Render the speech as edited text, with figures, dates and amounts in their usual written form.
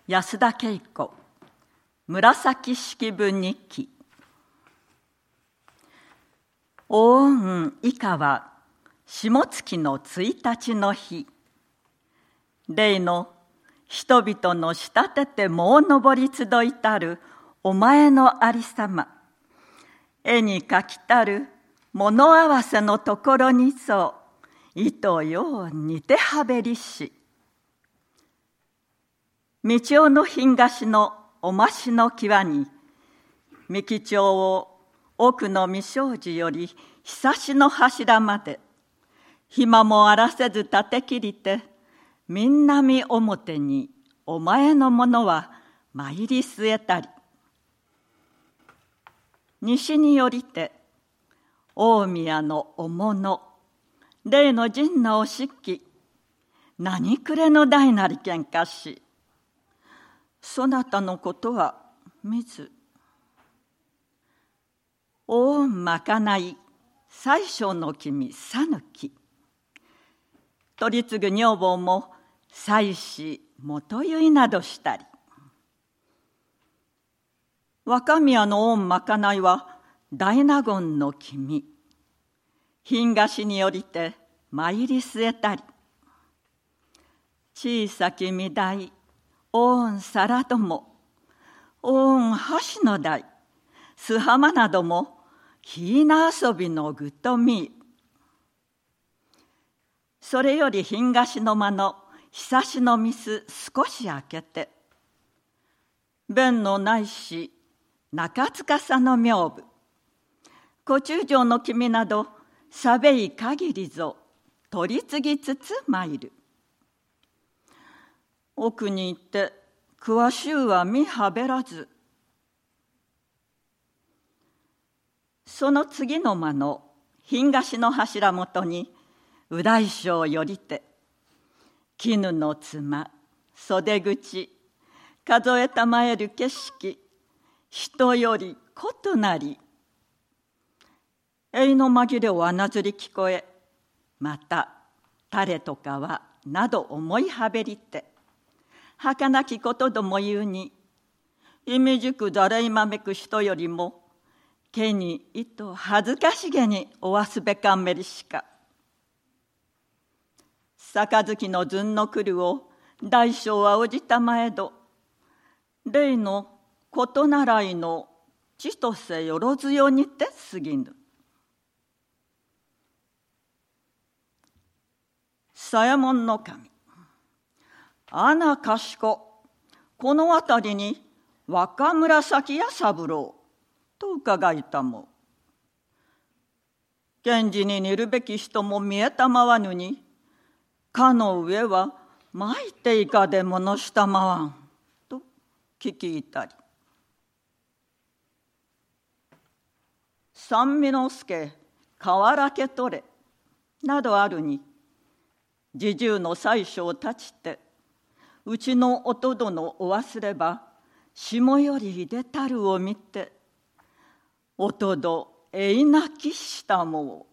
安田恵子紫式部日記。大運以下は下月の1日の日、例の人々の慕ててもう登り集いたるお前のありさま、絵に描きたる物合わせのところにそう糸よう似てはべりし、道夫の品菓子のおましの際に、三木町を奥の未正寺より久しの柱まで、暇もあらせず立て切りて、みんなみ表にお前のものは参り据えたり、西によりて大宮のお物、例の陣のお漆器、何くれの大なりけんかし、そなたのことは見ず、大運まかない最小の君さぬき、取り次ぐ女房も妻子元結などしたり、若宮の御まかないは大納言の君、品菓子によりて参り据えたり、小さき御台大運皿ども、大運箸の台巣浜などもひいな遊びのぐとみ、それより品菓子の間の久しのみす少し開けて、弁のないし中司の名部、小中将の君などさべい限りぞ取り次ぎつつ参る。奥に行って詳しゅうは見はべらず、その次の間の品菓子の柱元に右大将よりて、絹の妻袖口数えたまえる景色、人より異なり、永の紛れを穴ずり聞こえ、また誰とかはなど思いはべりて、儚きことども言うに、いみじくざれいまめく人よりもけにいと恥ずかしげにおわすべかんめりしか。杯のずんのくるを大将はおじたまえど、例のことならいのちとせよろずよにて過ぎぬ。左衛門の神、あなかしこ、この辺りに若紫や三郎と伺いたも。源氏に似るべき人も見えたまわぬに、かの上は巻いていかでものしたまわんと聞きいたり、三味之助河原家取れなどあるに、侍従の妻子を立ちて、うちのおとどのお忘れば下より出たるを見て、おとどえいなきしたもを